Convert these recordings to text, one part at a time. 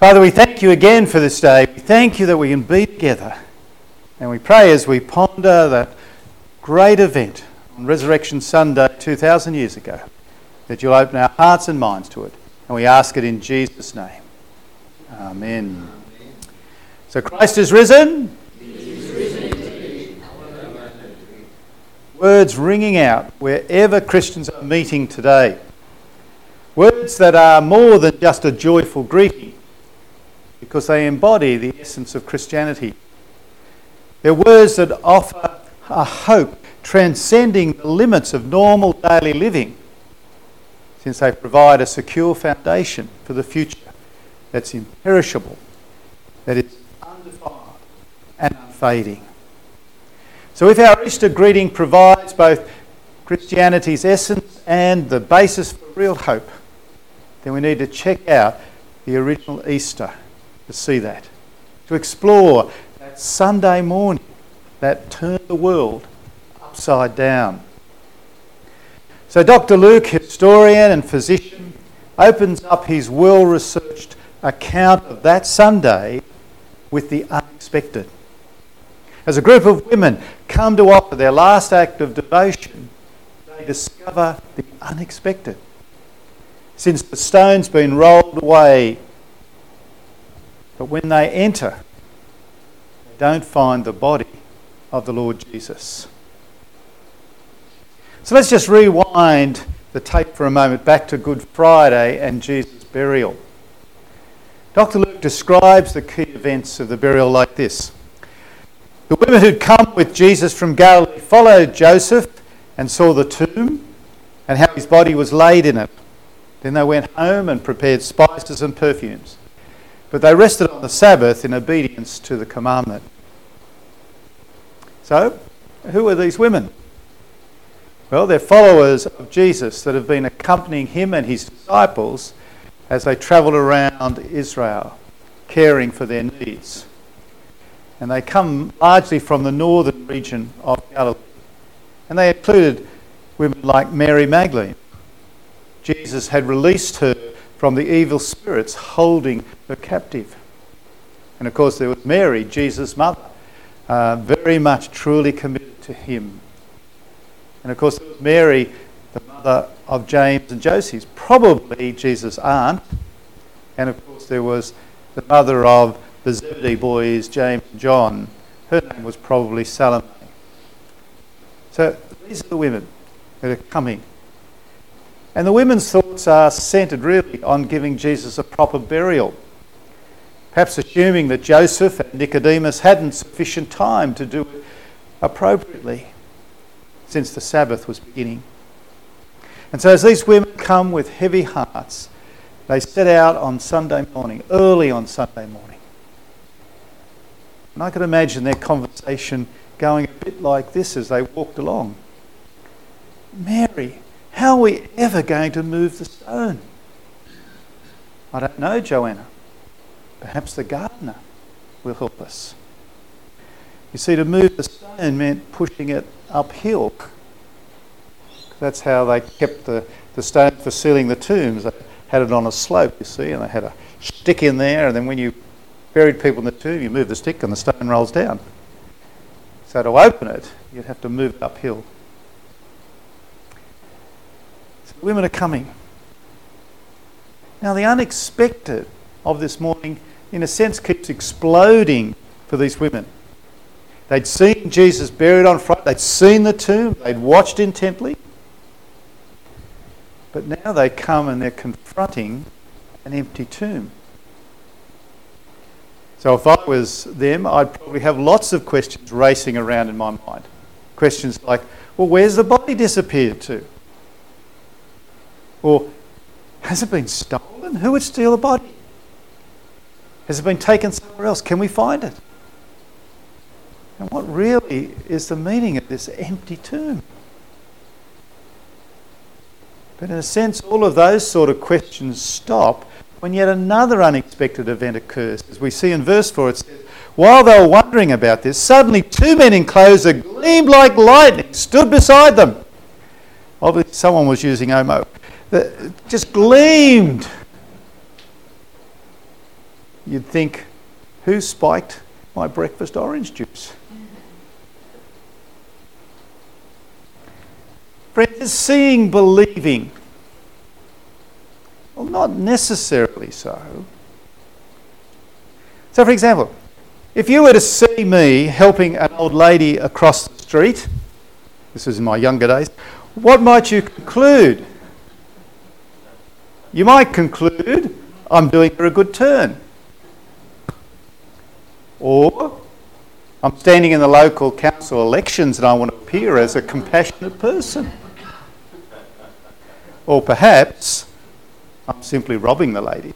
Father, we thank you again for this day. We thank you that we can be together. And we pray as we ponder that great event on Resurrection Sunday 2,000 years ago, that you'll open our hearts and minds to it. And we ask it in Jesus' name. Amen. So Christ is risen. He is risen indeed. Words ringing out wherever Christians are meeting today. Words that are more than just a joyful greeting, because they embody the essence of Christianity. They're words that offer a hope transcending the limits of normal daily living, since they provide a secure foundation for the future that's imperishable, that is undefiled and unfading. So if our Easter greeting provides both Christianity's essence and the basis for real hope, then we need to check out the original Easter to see that, to explore that Sunday morning that turned the world upside down. So Dr. Luke, historian and physician, opens up his well-researched account of that Sunday with the unexpected. As a group of women come to offer their last act of devotion, they discover the unexpected. Since the stone's been rolled away, but when they enter, they don't find the body of the Lord Jesus. So let's just rewind the tape for a moment back to Good Friday and Jesus' burial. Dr. Luke describes the key events of the burial like this. The women who'd come with Jesus from Galilee followed Joseph and saw the tomb and how his body was laid in it. Then they went home and prepared spices and perfumes. But they rested on the Sabbath in obedience to the commandment. So, who are these women? Well, they're followers of Jesus that have been accompanying him and his disciples as they travelled around Israel, caring for their needs. And they come largely from the northern region of Galilee. And they included women like Mary Magdalene. Jesus had released her from the evil spirits holding her captive. And of course there was Mary, Jesus' mother, very much truly committed to him. And of course there was Mary, the mother of James and Joseph, probably Jesus' aunt. And of course there was the mother of the Zebedee boys, James and John. Her name was probably Salome. So these are the women that are coming. And the women's thoughts are centred really on giving Jesus a proper burial, perhaps assuming that Joseph and Nicodemus hadn't sufficient time to do it appropriately since the Sabbath was beginning. And so as these women come with heavy hearts, they set out on Sunday morning, early on Sunday morning. And I could imagine their conversation going a bit like this as they walked along. Mary, how are we ever going to move the stone? I don't know, Joanna. Perhaps the gardener will help us. You see, to move the stone meant pushing it uphill. That's how they kept the stone for sealing the tombs. They had it on a slope, you see, and they had a stick in there, and then when you buried people in the tomb, you move the stick and the stone rolls down. So to open it, you'd have to move it uphill. Women are coming. Now the unexpected of this morning, in a sense, keeps exploding for these women. They'd seen Jesus buried on Friday, they'd seen the tomb, they'd watched intently. But now they come and they're confronting an empty tomb. So if I was them, I'd probably have lots of questions racing around in my mind. Questions like, well, where's the body disappeared to? Or, has it been stolen? Who would steal a body? Has it been taken somewhere else? Can we find it? And what really is the meaning of this empty tomb? But in a sense, all of those sort of questions stop when yet another unexpected event occurs. As we see in verse 4, it says, while they were wondering about this, suddenly two men in clothes that gleamed like lightning stood beside them. Obviously, someone was using Omo. That just gleamed. you'd think, who spiked my breakfast orange juice? Friends, is seeing believing? Well, not necessarily so. So, for example, if you were to see me helping an old lady across the street, this was in my younger days, what might you conclude? You might conclude I'm doing her a good turn. Or I'm standing in the local council elections and I want to appear as a compassionate person. Or perhaps I'm simply robbing the lady.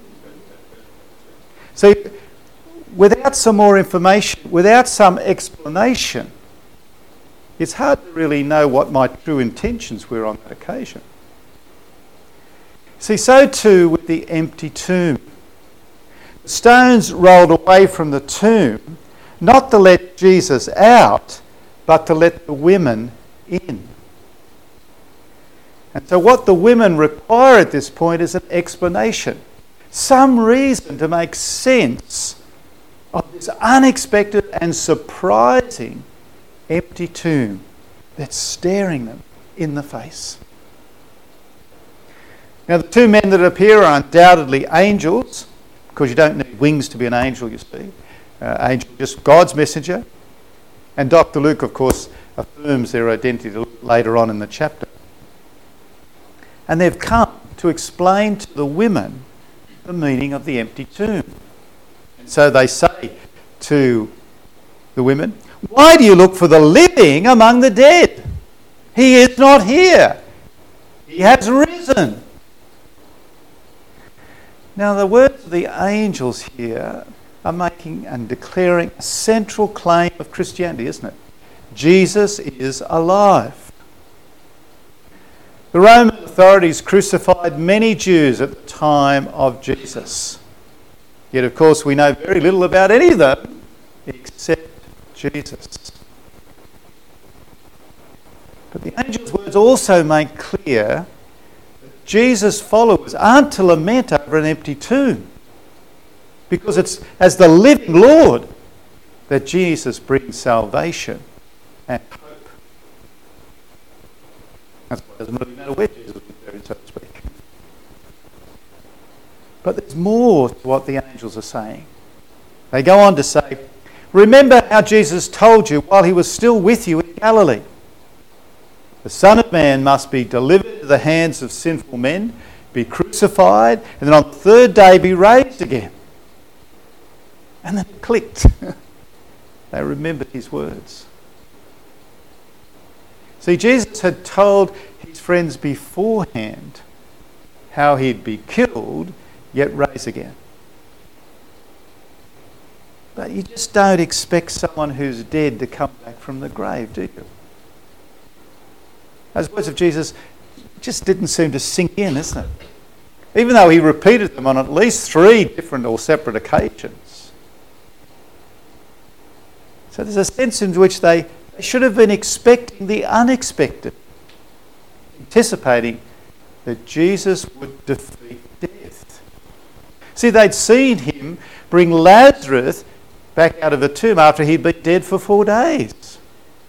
See, without some more information, without some explanation, it's hard to really know what my true intentions were on that occasion. See, so too with the empty tomb. The stones rolled away from the tomb, not to let Jesus out, but to let the women in. And so what the women require at this point is an explanation, some reason to make sense of this unexpected and surprising empty tomb that's staring them in the face. Now, the two men that appear are undoubtedly angels, because you don't need wings to be an angel, you see. Angel, just God's messenger. And Dr. Luke, of course, affirms their identity later on in the chapter. And they've come to explain to the women the meaning of the empty tomb. So they say to the women, "Why do you look for the living among the dead? He is not here. He has risen." Now, the words of the angels here are making and declaring a central claim of Christianity, isn't it? Jesus is alive. The Roman authorities crucified many Jews at the time of Jesus. Yet, of course, we know very little about any of them except Jesus. But the angel's words also make clear that Jesus' followers aren't to lament over an empty tomb, because it's as the living Lord that Jesus brings salvation and hope. That's why it doesn't really matter where Jesus was buried, so to speak. But there's more to what the angels are saying. They go on to say, "Remember how Jesus told you while he was still with you in Galilee. The Son of Man must be delivered to the hands of sinful men, be crucified, and then on the third day be raised again." And then it clicked. They remembered his words. See, Jesus had told his friends beforehand how he'd be killed, yet rise again. But you just don't expect someone who's dead to come back from the grave, do you? Those words of Jesus just didn't seem to sink in, isn't it? Even though he repeated them on at least 3 different or separate occasions. So there's a sense in which they should have been expecting the unexpected, anticipating that Jesus would defeat death. See, they'd seen him bring Lazarus back out of the tomb after he'd been dead for 4 days.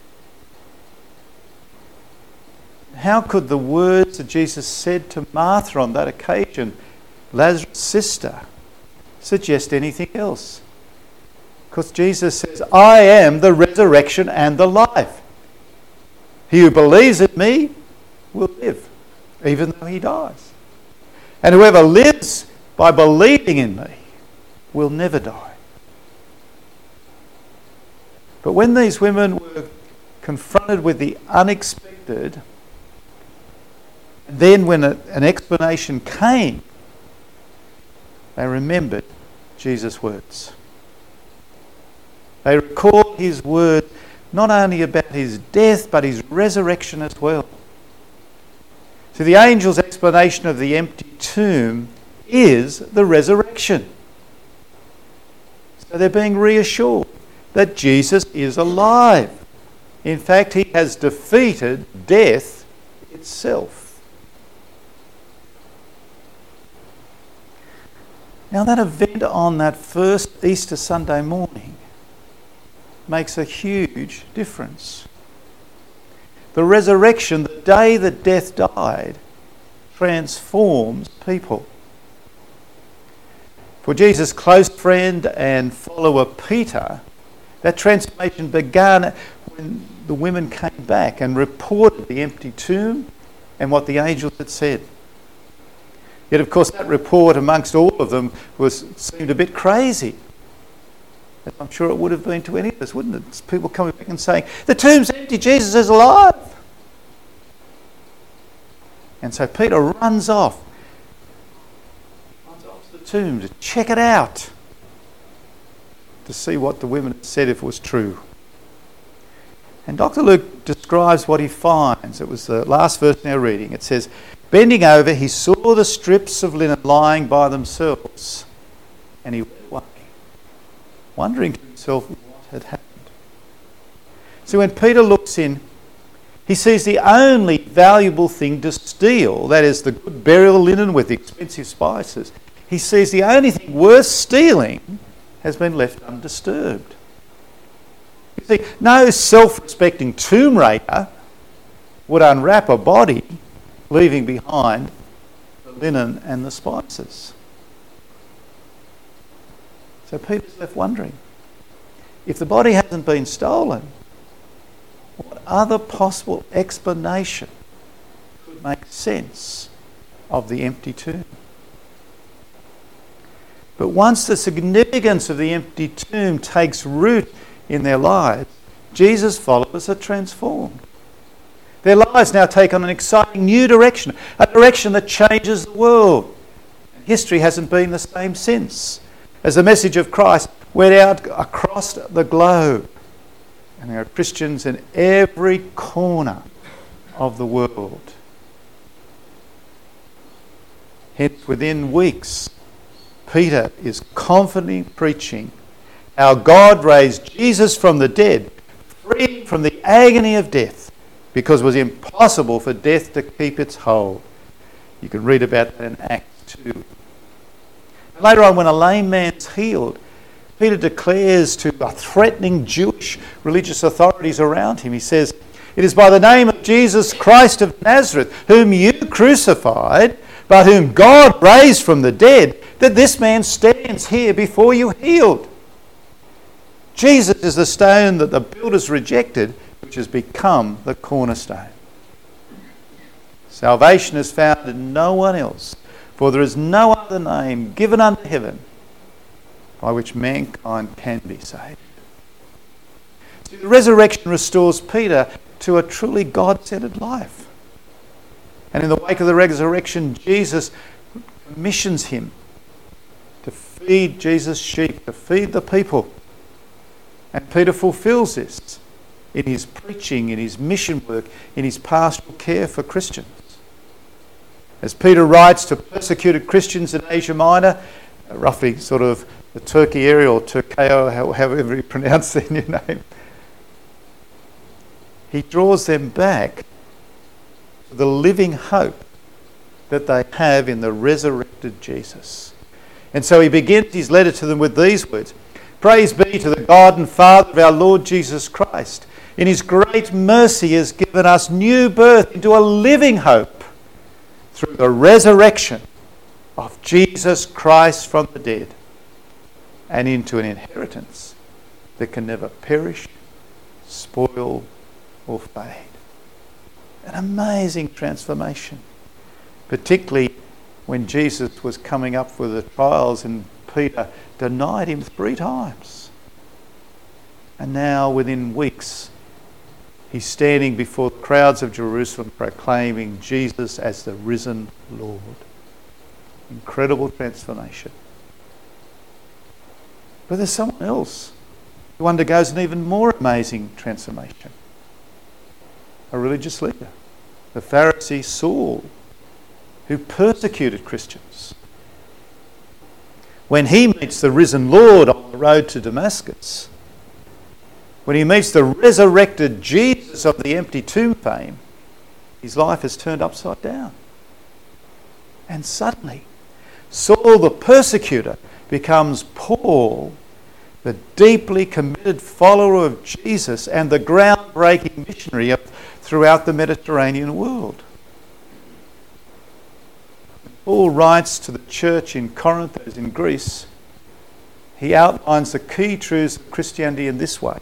How could the words that Jesus said to Martha on that occasion, Lazarus' sister, suggest anything else? Because Jesus says, "I am the resurrection and the life. He who believes in me will live, even though he dies. And whoever lives by believing in me will never die." But when these women were confronted with the unexpected, then when an explanation came, they remembered Jesus' words. They recalled his word not only about his death, but his resurrection as well. So the angel's explanation of the empty tomb is the resurrection. So they're being reassured that Jesus is alive. In fact, he has defeated death itself. Now that event on that first Easter Sunday morning makes a huge difference. The resurrection, the day that death died, transforms people. For Jesus' close friend and follower Peter, that transformation began when the women came back and reported the empty tomb and what the angels had said. Yet, of course, that report amongst all of them seemed a bit crazy. As I'm sure it would have been to any of us, wouldn't it? It's people coming back and saying, "The tomb's empty, Jesus is alive." And so Peter runs off to the tomb to check it out, to see what the women had said, if it was true. And Dr. Luke describes what he finds. It was the last verse in our reading. It says, "Bending over, he saw the strips of linen lying by themselves, and he went away, wondering to himself what had happened." So when Peter looks in, he sees the only valuable thing to steal, that is the good burial linen with the expensive spices. He sees the only thing worth stealing has been left undisturbed. You see, no self-respecting tomb raider would unwrap a body, leaving behind the linen and the spices. So Peter's left wondering, if the body hasn't been stolen, what other possible explanation could make sense of the empty tomb? But once the significance of the empty tomb takes root in their lives, Jesus' followers are transformed. Their lives now take on an exciting new direction, a direction that changes the world. History hasn't been the same since, as the message of Christ went out across the globe. And there are Christians in every corner of the world. Hence, within weeks, Peter is confidently preaching how God raised Jesus from the dead, free from the agony of death, because it was impossible for death to keep its hold. You can read about that in Acts 2. Later on, when a lame man's healed, Peter declares to the threatening Jewish religious authorities around him, he says, "It is by the name of Jesus Christ of Nazareth, whom you crucified, but whom God raised from the dead, that this man stands here before you healed. Jesus is the stone that the builders rejected, which has become the cornerstone." Salvation is found in no one else, for there is no other name given under heaven by which mankind can be saved. See, the resurrection restores Peter to a truly God-centered life. And in the wake of the resurrection, Jesus commissions him to feed Jesus' sheep, to feed the people. And Peter fulfills this in his preaching, in his mission work, in his pastoral care for Christians. As Peter writes to persecuted Christians in Asia Minor, roughly sort of the Turkey area, or Turkeo, however you pronounce their new name, he draws them back to the living hope that they have in the resurrected Jesus. And so he begins his letter to them with these words: "Praise be to the God and Father of our Lord Jesus Christ. In his great mercy he has given us new birth into a living hope through the resurrection of Jesus Christ from the dead, and into an inheritance that can never perish, spoil, or fade." An amazing transformation, particularly when Jesus was coming up for the trials and Peter denied him 3 times. And now, within weeks, he's standing before the crowds of Jerusalem proclaiming Jesus as the risen Lord. Incredible transformation. But there's someone else who undergoes an even more amazing transformation. A religious leader, the Pharisee Saul, who persecuted Christians. When he meets the risen Lord on the road to Damascus, when he meets the resurrected Jesus of the empty tomb fame, his life is turned upside down. And suddenly, Saul the persecutor becomes Paul, the deeply committed follower of Jesus and the groundbreaking missionary throughout the Mediterranean world. Paul writes to the church in Corinth, as in Greece, he outlines the key truths of Christianity in this way.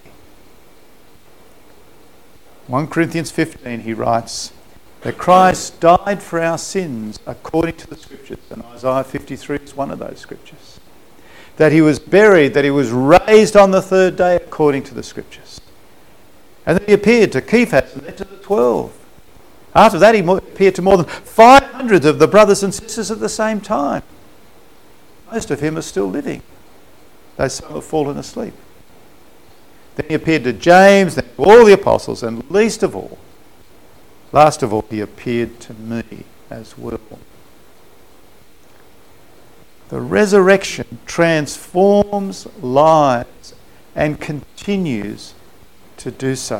1 Corinthians 15, he writes that Christ died for our sins according to the Scriptures, and Isaiah 53 is one of those Scriptures. That he was buried, that he was raised on the third day according to the Scriptures. And then he appeared to Cephas and then to the 12. After that, he appeared to more than 500 of the brothers and sisters at the same time. Most of them are still living, though some have fallen asleep. Then he appeared to James, then to all the apostles, and last of all, he appeared to me as well. The resurrection transforms lives and continues to do so.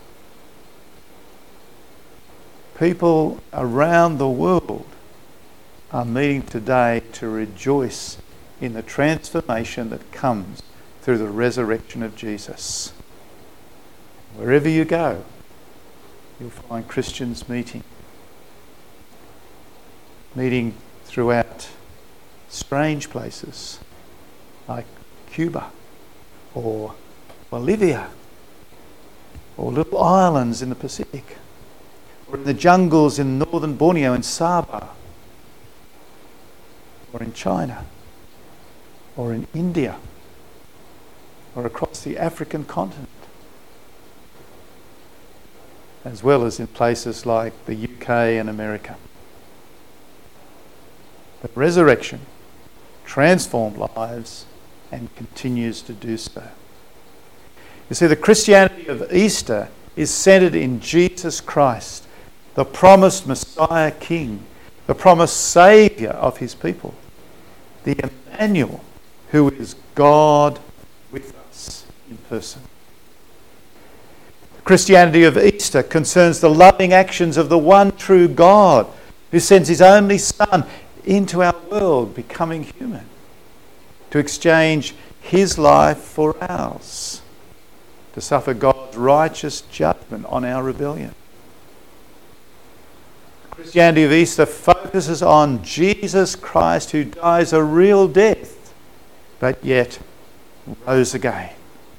People around the world are meeting today to rejoice in the transformation that comes through the resurrection of Jesus. Wherever you go, you'll find Christians meeting throughout strange places like Cuba or Bolivia or little islands in the Pacific, or in the jungles in northern Borneo and Sabah, or in China, or in India, or across the African continent, as well as in places like the UK and America. The resurrection transformed lives and continues to do so. You see, the Christianity of Easter is centered in Jesus Christ, the promised Messiah King, the promised Saviour of his people, the Emmanuel, who is God with us in person. The Christianity of Easter concerns the loving actions of the one true God who sends his only Son into our world, becoming human, to exchange his life for ours, to suffer God's righteous judgment on our rebellion. Christianity of Easter focuses on Jesus Christ, who dies a real death, but yet rose again.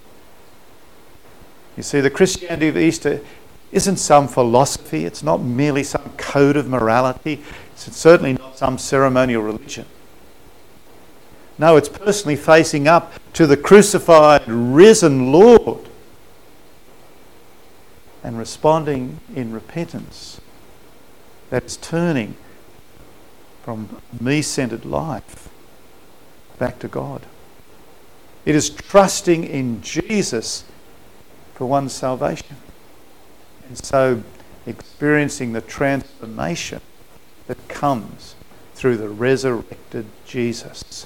You see, the Christianity of Easter isn't some philosophy, it's not merely some code of morality, it's certainly not some ceremonial religion. No, it's personally facing up to the crucified, risen Lord and responding in repentance. That's turning from me-centered life back to God. It is trusting in Jesus for one's salvation, and so experiencing the transformation that comes through the resurrected Jesus.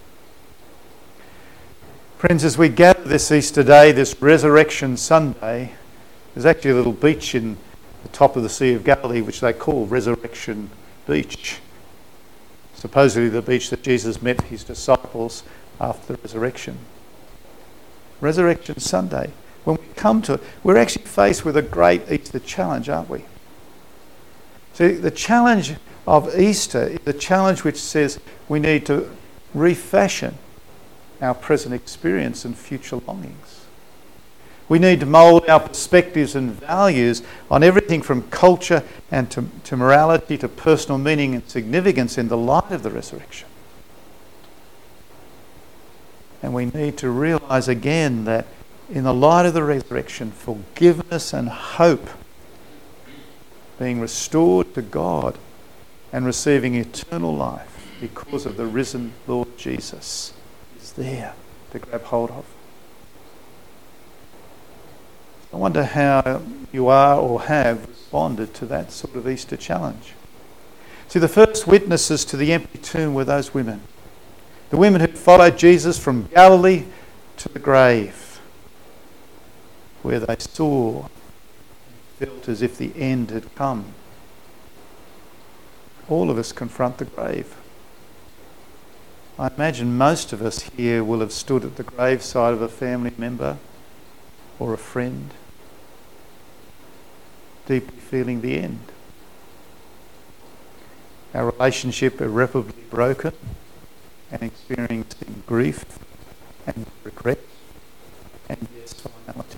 Friends, as we gather this Easter Day, this Resurrection Sunday, there's actually a little beach in the top of the Sea of Galilee which they call Resurrection Beach. Supposedly the beach that Jesus met his disciples after the resurrection. Resurrection Sunday. When we come to it, we're actually faced with a great Easter challenge, aren't we? See, the challenge of Easter is the challenge which says we need to refashion our present experience and future longings. We need to mould our perspectives and values on everything from culture and to morality to personal meaning and significance in the light of the resurrection. And we need to realise again that in the light of the resurrection, forgiveness and hope, being restored to God and receiving eternal life because of the risen Lord Jesus, is there to grab hold of. I wonder how you are or have responded to that sort of Easter challenge. See, the first witnesses to the empty tomb were those women. The women who followed Jesus from Galilee to the grave, where they saw and felt as if the end had come. All of us confront the grave. I imagine most of us here will have stood at the graveside of a family member or a friend, deeply feeling the end. Our relationship irreparably broken and experiencing grief and regret and yes, finality.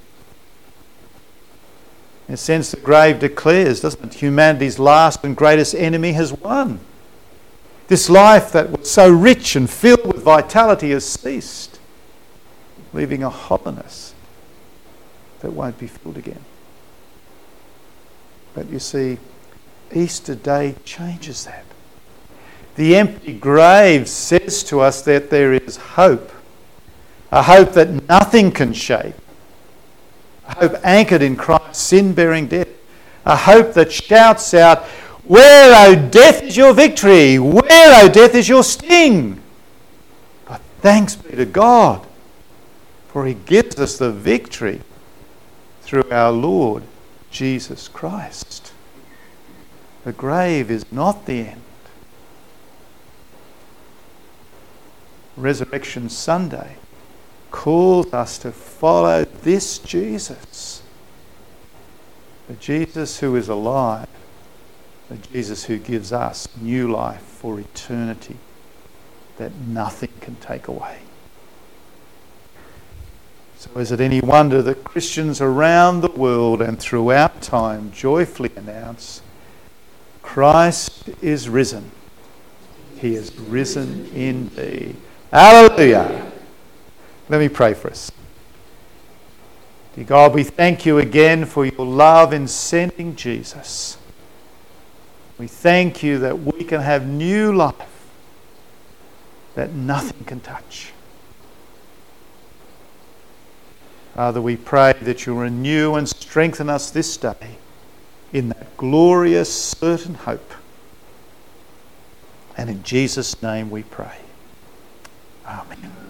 In a sense, the grave declares, doesn't it, humanity's last and greatest enemy has won. This life that was so rich and filled with vitality has ceased, leaving a hollowness that won't be filled again. But you see, Easter Day changes that. The empty grave says to us that there is hope, a hope that nothing can shake, a hope anchored in Christ's sin-bearing death, a hope that shouts out, "Where, O death, is your victory? Where, O death, is your sting?" But thanks be to God, for he gives us the victory through our Lord Jesus Christ. The grave is not the end. Resurrection Sunday calls us to follow this Jesus, the Jesus who is alive, the Jesus who gives us new life for eternity that nothing can take away. So is it any wonder that Christians around the world and throughout time joyfully announce, Christ is risen. He is risen indeed. Hallelujah. Let me pray for us. Dear God, we thank you again for your love in sending Jesus. We thank you that we can have new life that nothing can touch. Father, we pray that you'll renew and strengthen us this day in that glorious, certain hope. And in Jesus' name we pray. Amen.